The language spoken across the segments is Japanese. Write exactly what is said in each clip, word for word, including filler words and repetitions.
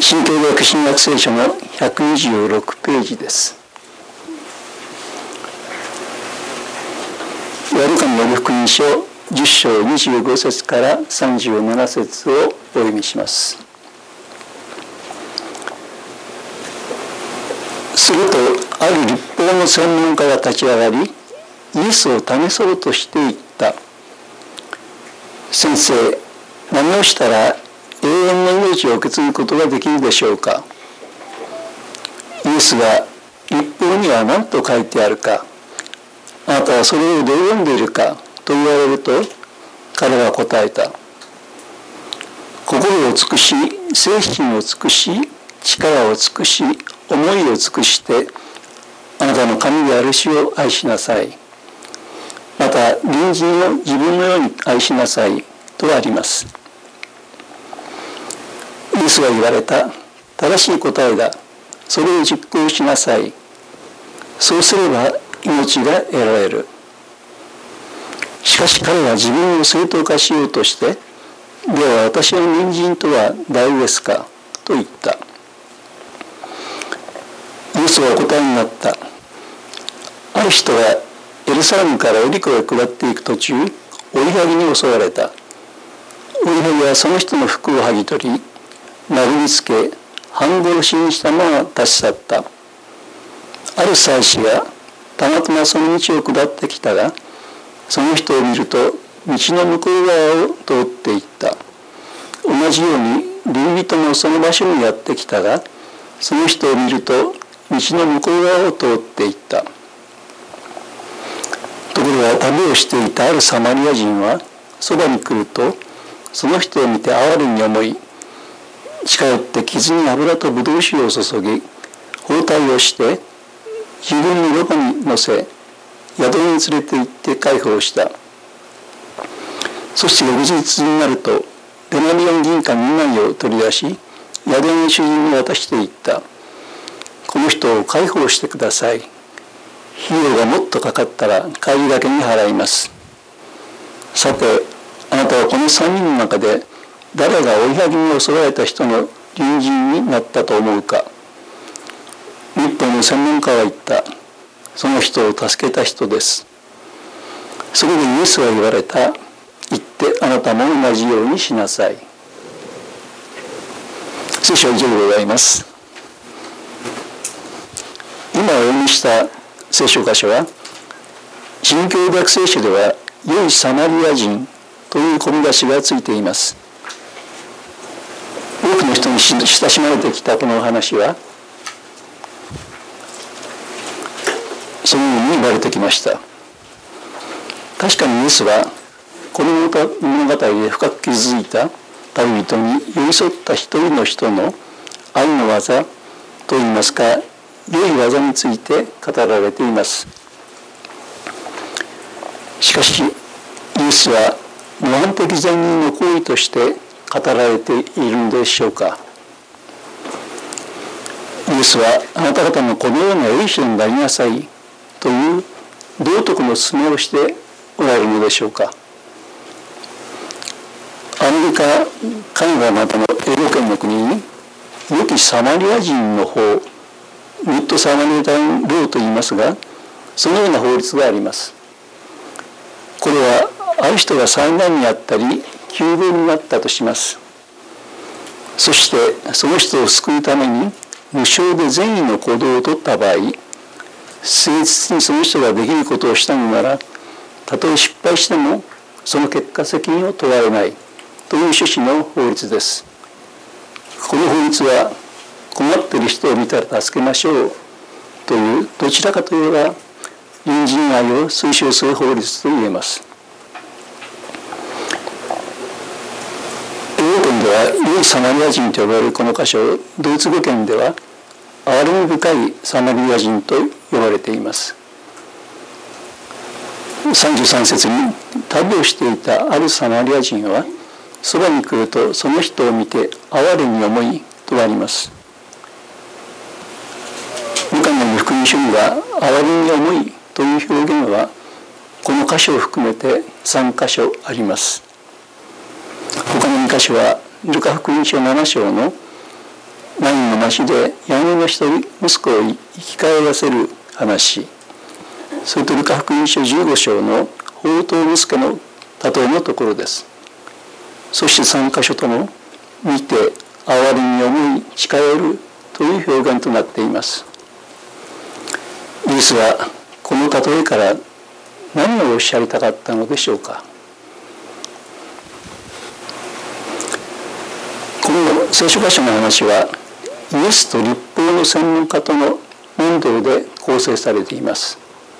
新共学神学聖書のひゃくにじゅうろくページです。ルカの福音書じゅっ章にじゅうご節からさんじゅうなな節をお読みします。するとある律法の専門家が立ち上がり、イエスを試そうとして言った。先生、何をしたら永遠の命を受け継ぐことができるでしょうか。イエスが、律法には何と書いてあるか、あなたはそれをどう読んでいるかと言われると、彼は答えた。心を尽くし、精神を尽くし、力を尽くし、思いを尽くして、あなたの神である主を愛しなさい。また、隣人を自分のように愛しなさいとあります。イエスが言われた。正しい答えだ。それを実行しなさい。そうすれば命が得られる。しかし彼は自分を正当化しようとして、では私の隣人とは誰ですかと言った。イエスはお答えになった。ある人がエルサレムからエリコへ下っていく途中、追いはぎに襲われた。追いはぎはその人の服を剥ぎ取り、殴りつけ、半殺しにしたまま立ち去った。ある祭司がたまたまその道を下ってきたが、その人を見ると道の向こう側を通っていった。同じように隣人もその場所にやってきたが、その人を見ると道の向こう側を通っていった。ところが旅をしていたあるサマリア人はそばに来ると、その人を見て哀れに思い、近寄って傷に油とブドウ酒を注ぎ、包帯をして自分のロバに乗せ、宿に連れて行って解放した。そして翌日になると、デナリオン銀貨にまいを取り出し、宿の主人に渡していった。この人を解放してください。費用がもっとかかったら帰りがけに払います。さて、あなたはこの三人の中で誰が追いはぎに襲われた人の隣人になったと思うか。律法の専門家は言った。その人を助けた人です。そこでイエスは言われた。言ってあなたも同じようにしなさい。聖書は以上でございます。今お読みした聖書箇所は、新共学聖書では良いサマリア人という込み出しがついています。多くの人に親しまれてきたこのお話は、そのように言われてきました。確かにイエスはこの物語で深く築いた旅人に寄り添った一人の人の愛の技といいますか、良い技について語られています。しかしイエスは模範的善人の行為として語られているのでしょうか。イエスはあなた方のこのような良い人になりなさいという道徳の勧めをしておられるのでしょうか。アメリカ、カナダなどの英語圏の国に良きサマリア人の法、グッドサマリタンローと言いますが、そのような法律があります。これはある人が災難にあったり急病になったとします。そしてその人を救うために無償で善意の行動を取った場合、誠実にその人ができることをしたのなら、たとえ失敗してもその結果責任を問われないという趣旨の法律です。この法律は困っている人を見たら助けましょうというどちらかといえば隣人愛を推奨する法律と言えます。英語圏では良いサマリア人と呼ばれるこの箇所をドイツ語圏では憐れみ深いサマリア人と呼ばれています。さんじゅうさん節に旅をしていたあるサマリア人はそばに来るとその人を見て哀れに思いとあります。ルカの福音書には哀れに思いという表現はこの箇所を含めてさん箇所あります。他のに箇所はルカ福音書なな章のなの町でヤギの一人息子を生き返らせる話、それとルカ福音書じゅうご章の放蕩息子の例えのところです。そしてさん箇所とも見て哀れに思い近寄るという表現となっています。イエスはこの例えから何をおっしゃりたかったのでしょうか。この聖書箇所の話はイエスと律法の専門家との問答で構成されています。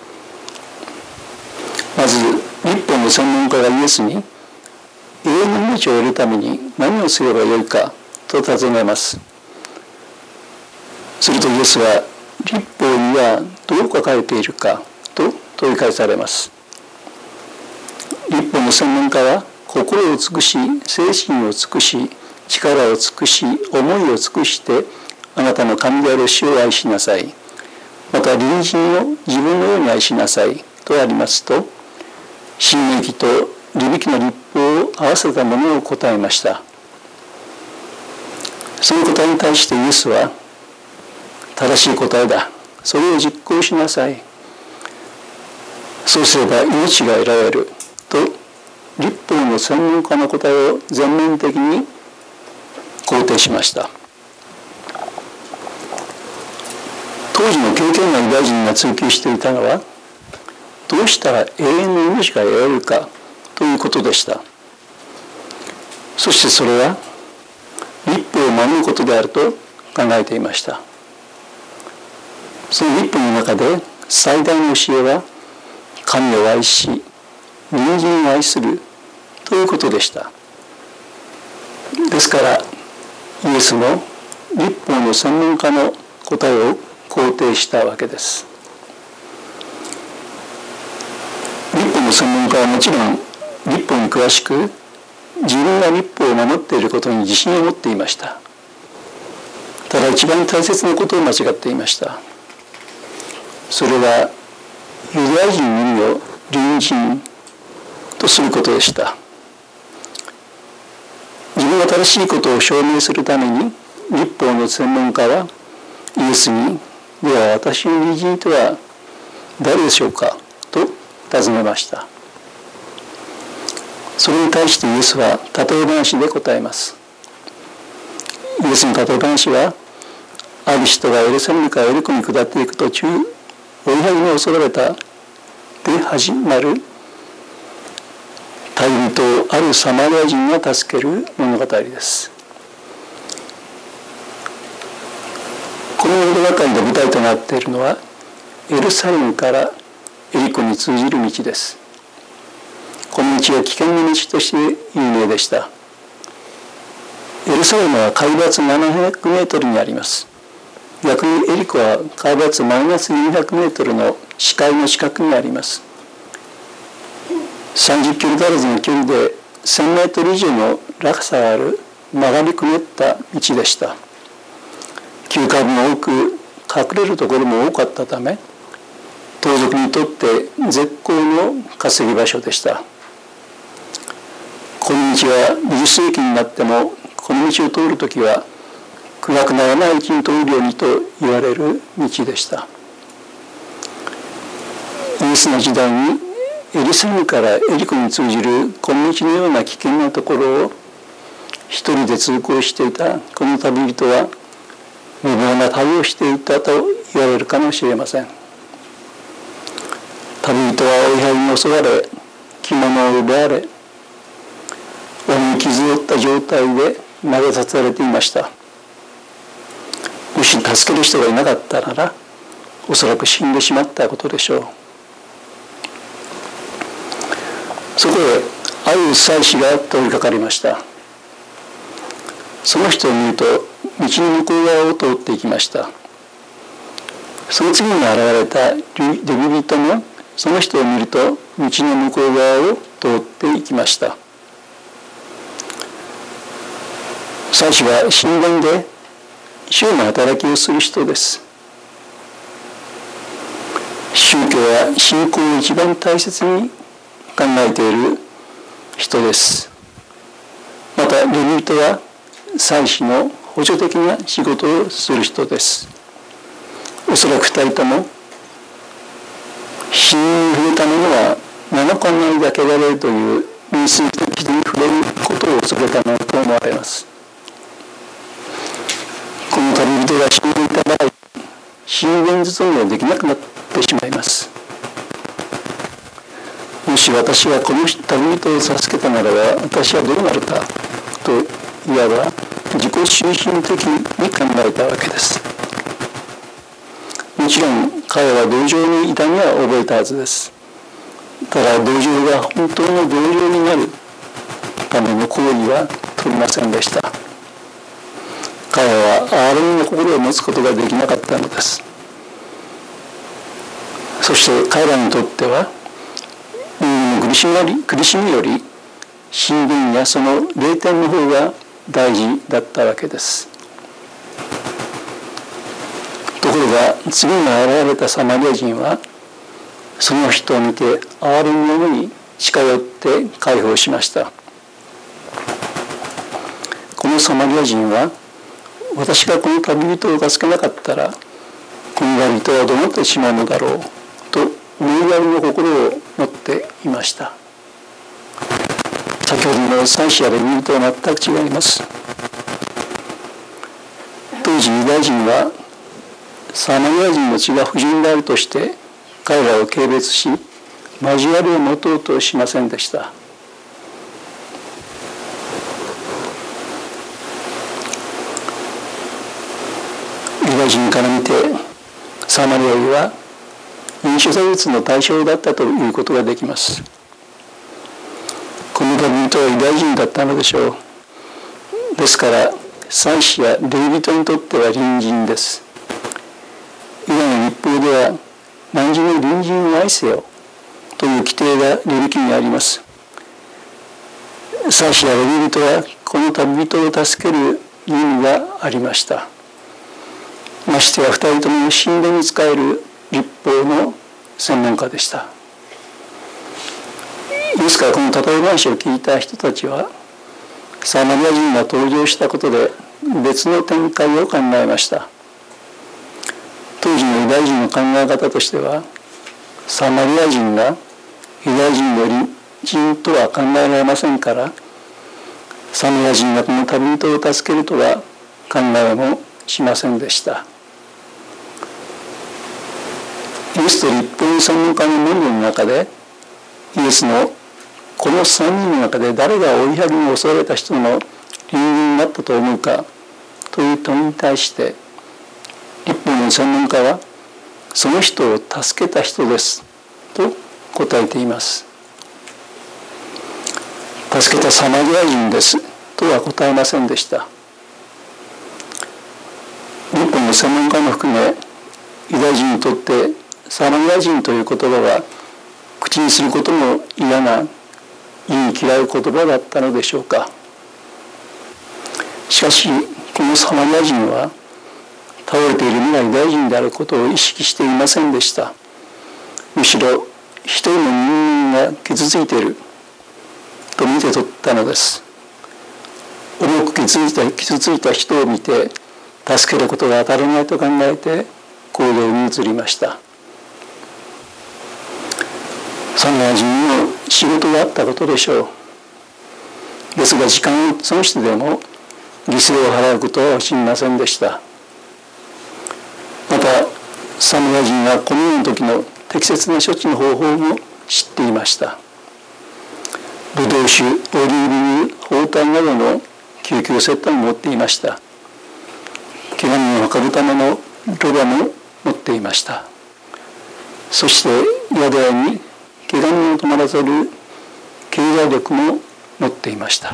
まず律法の専門家がイエスに永遠の命を得るために何をすればよいかと尋ねます。するとイエスは律法にはどう書かれているかと問い返されます。律法の専門家は心を尽くし、精神を尽くし、力を尽くし、思いを尽くしてあなたの神である主を愛しなさい。また隣人を自分のように愛しなさいとありますと、新明記と利未記の律法を合わせたものを答えました。その答えに対してイエスは、正しい答えだ。それを実行しなさい。そうすれば命が得られる。と、律法の専門家の答えを全面的に肯定しました。当時の敬虔なユダヤ人が追求していたのは、どうしたら永遠の命が得られるかということでした。そしてそれは律法を守ることであると考えていました。その律法の中で最大の教えは神を愛し隣人を愛するということでした。ですからイエスの律法の専門家の答えを肯定したわけです。律法の専門家はもちろん律法に詳しく自分が律法を守っていることに自信を持っていました。ただ一番大切なことを間違っていました。それはユダヤ人のみを隣人とすることでした。自分が正しいことを証明するために律法の専門家はイエスに、では私の隣人とは誰でしょうかと尋ねました。それに対してイエスは例え話で答えます。イエスの例え話は、ある人がエルサレムからエリコに下っていく途中、追いはぎに襲われたで始まる旅人をあるサマリア人が助ける物語です。この物語の舞台となっているのはエルサレムからエリコに通じる道です。この道は危険な道として有名でした。エルサレムは海抜ななひゃくメートルにあります。逆にエリコは海抜マイナスにひゃくメートルの視界の近くにあります。さんじゅっキロ足らずの距離でせんメートル以上の落差がある曲がりくねった道でした。急カーブも多く隠れるところも多かったため、盗賊にとって絶好の稼ぎ場所でした。この道はにじゅっ世紀になってもこの道を通るときは暗くならないうちに通るようにと言われる道でした。イエスの時代にエルサレムからエリコに通じるこの道のような危険なところを一人で通行していたこの旅人は無謀な旅をしていたと言われるかもしれません。旅人は追いはぎに襲われ、着物を奪われ、鬼に傷を負った状態で投げ出されていました。もし助ける人がいなかったなら、おそらく死んでしまったことでしょう。そこである祭司が通りかかりました。その人を見ると道の向こう側を通っていきました。その次に現れたレビ人もその人を見ると道の向こう側を通っていきました。祭司は神殿で主の働きをする人です。宗教は信仰を一番大切に考えている人です。またレビ人は祭司の補助的な仕事をする人です。おそらく二人とも死に触れたものはなのかの間汚れるという民数的に触れることを恐れたものと思われます。この旅人が死んでいた場合、信玄勤めはできなくなってしまいます。もし私がこの旅人を助けたならば、私はどうなるかと、いわば自己中心的に考えたわけです。もちろん彼は同情の痛みは覚えたはずです。ただ同情が本当の同情になるための行為は取りませんでした。彼は憐れみの心を持つことができなかったのです。そして彼らにとっては人間の苦しみ、苦しみより信玄やその霊典の方が大事だったわけです。ところが次に現れたサマリア人はその人を見て憐れみを思い近寄って解放しました。このサマリア人は私がこの旅人を助けなかったらこの旅人はどうなってしまうのだろうと思いやりの心を持っていました。先ほどの祭司やレビ人とは全く違います。当時ユダヤ人はサマリア人の血が不純であるとして彼らを軽蔑し交わりを持とうとしませんでした。ユダヤ人から見てサマリア人は飲酒差別の対象だったということができます。この旅人はユダヤ人だったのでしょう。ですから祭司やレビ人にとっては隣人です。ユダの律法では汝の隣人を愛せよという規定がレビ記にあります。祭司やレビ人はこの旅人を助ける義務がありました。ましてや二人とも神殿に仕える律法の専門家でした。ですからこの例え話を聞いた人たちはサマリア人が登場したことで別の展開を考えました。当時のユダヤ人の考え方としてはサマリア人がユダヤ人の隣人とは考えられませんからサマリア人がこの旅人を助けるとは考えもしませんでした。イエスと律法の専門家の門徒の中でイエスのこの三人の中で誰が追いはぎに襲われた人の隣人になったと思うかという問いに対して律法の専門家はその人を助けた人ですと答えています。助けたサマリア人ですとは答えませんでした。律法の専門家も含めユダヤ人にとってサマリア人という言葉は口にすることも嫌な言い嫌う言葉だったのでしょうか。しかしこのサマリア人は倒れている皆ユダヤ人であることを意識していませんでした。むしろ一人の人間が傷ついていると見て取ったのです。重く傷ついた、傷ついた人を見て助けることが当たらないと考えて行動に移りました。サマリア人の仕事があったことでしょう。ですが時間を損してでも犠牲を払うことは惜しみませんでした。またサマリア人はこのような時の適切な処置の方法も知っていました。ブドウ酒、オリーブ油、包帯などの救急セットも持っていました。怪我人を運ぶためのロバも持っていました。そして宿屋に怪我人を泊まらせる経済力も持っていました。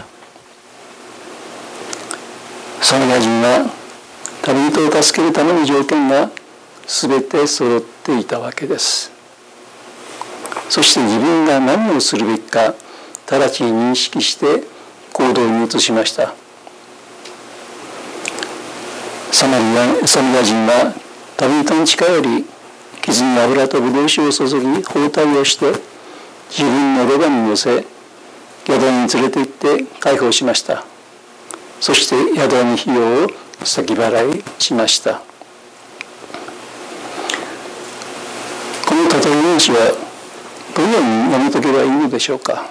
サマリア人は旅人を助けるための条件が全て揃っていたわけです。そして自分が何をするべきか直ちに認識して行動に移しました。サマリア、サマリア人は旅人に近寄り傷に油とブドウ酒を注ぎ包帯をして自分のロバに乗せ宿に連れて行って解放しました。そして宿に費用を先払いしました。この例え話はどのように読み解けばいいのでしょうか。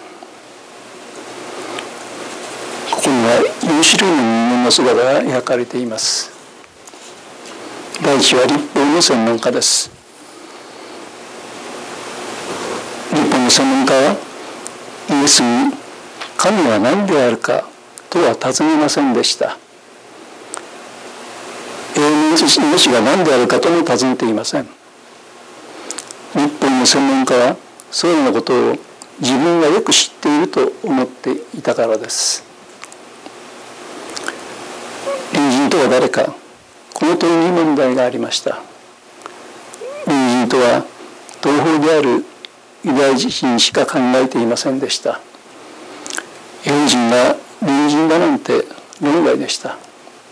ここにはよん種類の人間の姿が描かれています。第一は律法の専門家です。律法の専門家はイエスに神は何であるかとは尋ねませんでした。永遠の命が何であるかとも尋ねていません。律法の専門家はそれらのことを自分がよく知っていると思っていたからです。隣人とは誰か、この問いに問題がありました。隣人とは同胞であるユダヤ人しか考えていませんでした。ユダヤ人が隣人だなんて論外でした。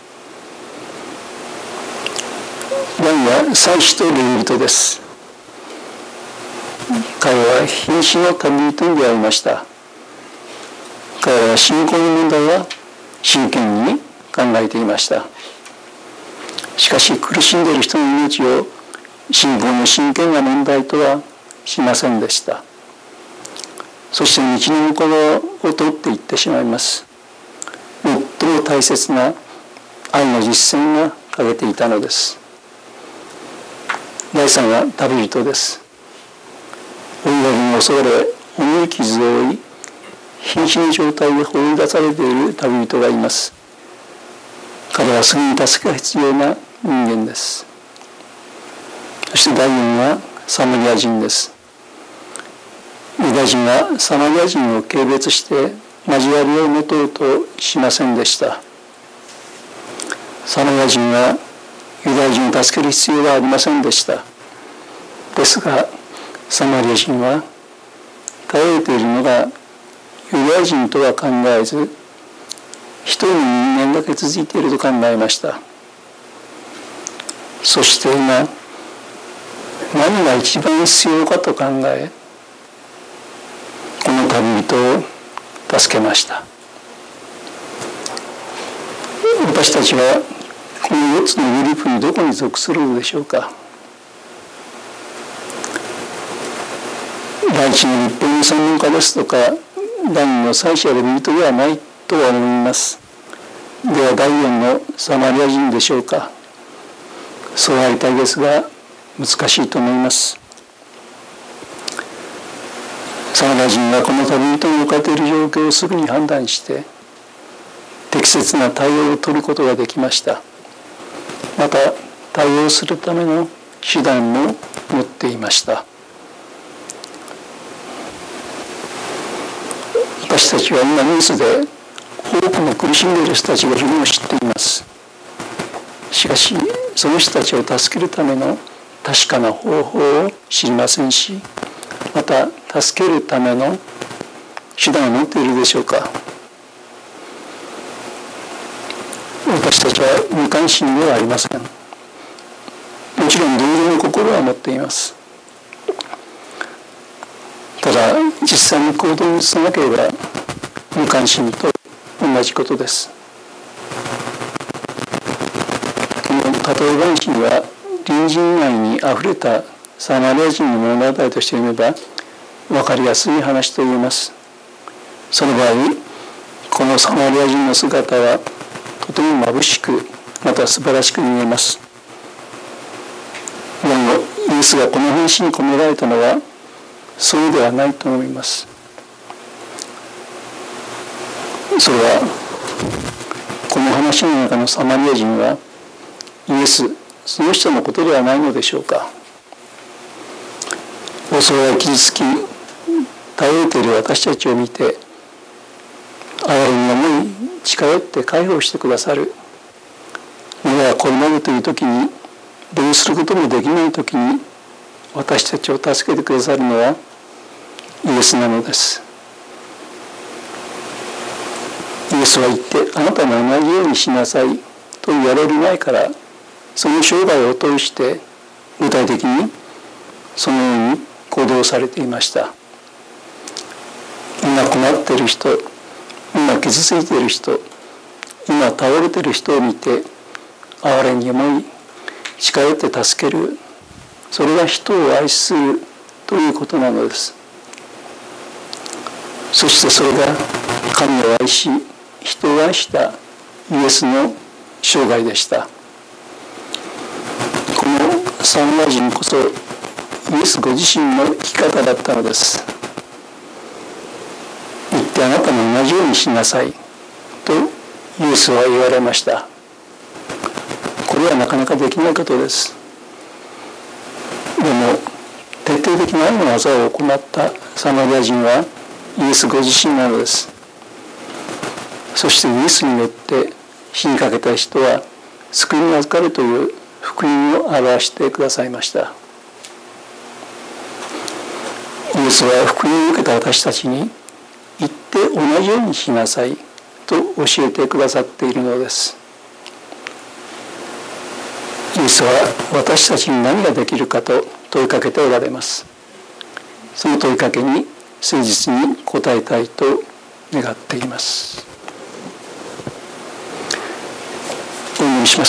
第二は祭司とレビ人です。彼は瀕死の旅人に出会いました。彼は信仰の問題は真剣に考えていました。しかし苦しんでいる人の命を信仰の真剣な問題とはしませんでした。そして道の向こうを通っていってしまいます。最も大切な愛の実践が欠けていたのです。第三は旅人です。追いやりに襲われ重い傷を負い瀕死の状態で放り出されている旅人がいます。彼はすぐに助けが必要な人間です。そして第四はサマリア人です。ユダヤ人はサマリア人を軽蔑して交わりを持とうとしませんでした。サマリア人はユダヤ人を助ける必要はありませんでした。ですがサマリア人は頼れているのがユダヤ人とは考えず一人の人間だけ続いていると考えました。そして今何が一番必要かと考えこの旅人を助けました。私たちはこのよっつのグループにどこに属するのでしょうか。第一の律法の専門家ですとか第二の祭司やレビ人ではないとは思います。では第四のサマリア人でしょうか。そうありたいですが難しいと思います。サマリア人はこの旅人に置かれている状況をすぐに判断して適切な対応を取ることができました。また対応するための手段も持っていました。私たちは今ニュースで多くの苦しんでいる人たちがいるのを知っています。しかしその人たちを助けるための確かな方法を知りませんし、また助けるための手段を持っているでしょうか。私たちは無関心ではありません。もちろん同情の心は持っています。ただ実際に行動に移さなければ無関心と同じことです。この例え話には隣人愛にあふれたサマリア人の物語として読めば分かりやすい話と言えます。その場合このサマリア人の姿はとても眩しくまた素晴らしく見えます。でもイエスがこの話に込められたのはそうではないと思います。それはこの話の中のサマリア人はイエスその人のことではないのでしょうか。襲われ傷つき倒れている私たちを見て哀れに思い近寄って介抱してくださる。もはやこれまでという時にどうすることもできない時に私たちを助けてくださるのはイエスなのです。イエスは言ってあなたも同じようにしなさいと言われる前からその生涯を通して具体的にそのように行動されていました。今困っている人、今傷ついている人、今倒れている人を見て哀れに思い近寄って助ける、それが人を愛するということなのです。そしてそれが神を愛し人を愛したイエスの生涯でした。このサマリア人こそイエスご自身の生き方だったのです。行ってあなたも同じようにしなさいとイエスは言われました。これはなかなかできないことです。でも徹底的な愛の技を行ったサマリア人はイエスご自身なのです。そしてイエスによって死にかけた人は救いに預かるという福音を表してくださいました。イエスは福音を受けた私たちに行って同じようにしなさいと教えてくださっているのです。イエスは私たちに何ができるかと問いかけておられます。その問いかけに誠実に答えたいと願っています。お祈りします。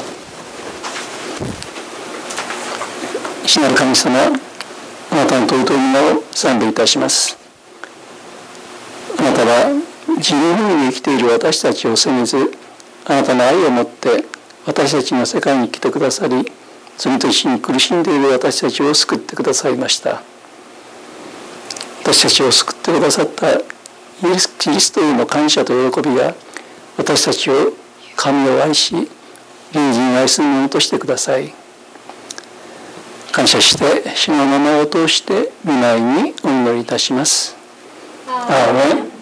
父なる神様、あなたの尊い皆を賛美いたします。あなたは自由に生きている私たちを責めず、あなたの愛をもって私たちの世界に来てくださり、罪と死に苦しんでいる私たちを救ってくださいました。私たちを救ってくださったイエス・キリストへの感謝と喜びが私たちを神を愛し、隣人を愛するものとしてください。感謝して主の名前を通して御前にお祈りいたします。アーメン。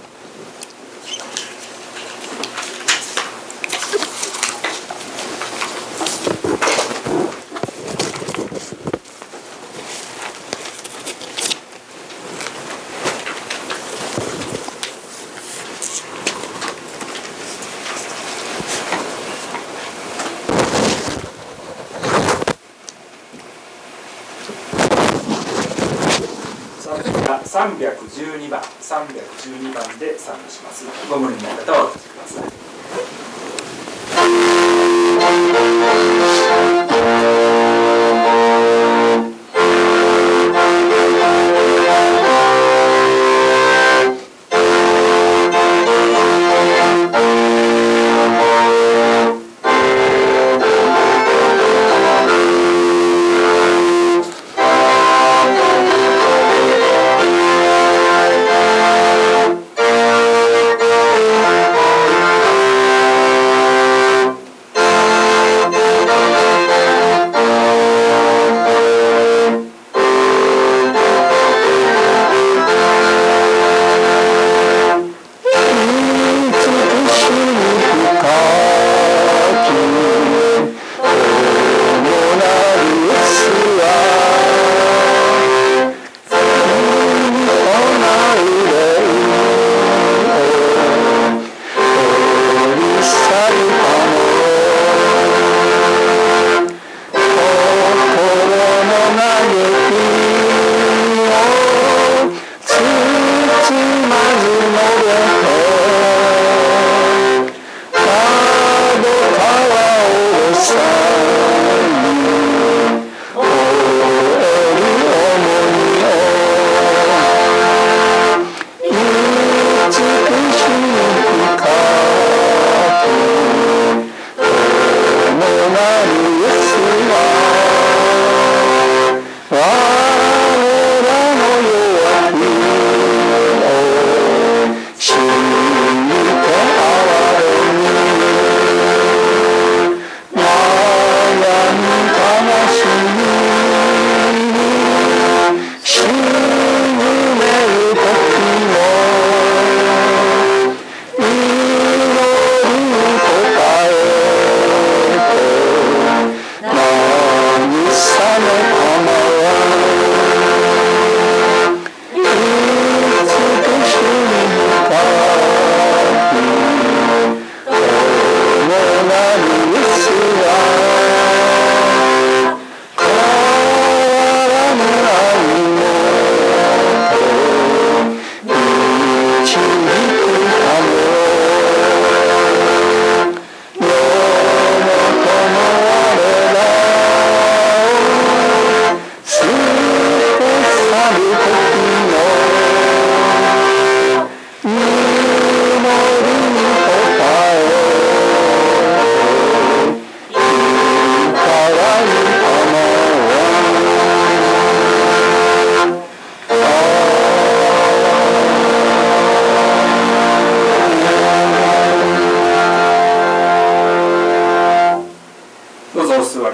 さんびゃくじゅうにばん、さんびゃくじゅうにばんで参加します。ご無理の方は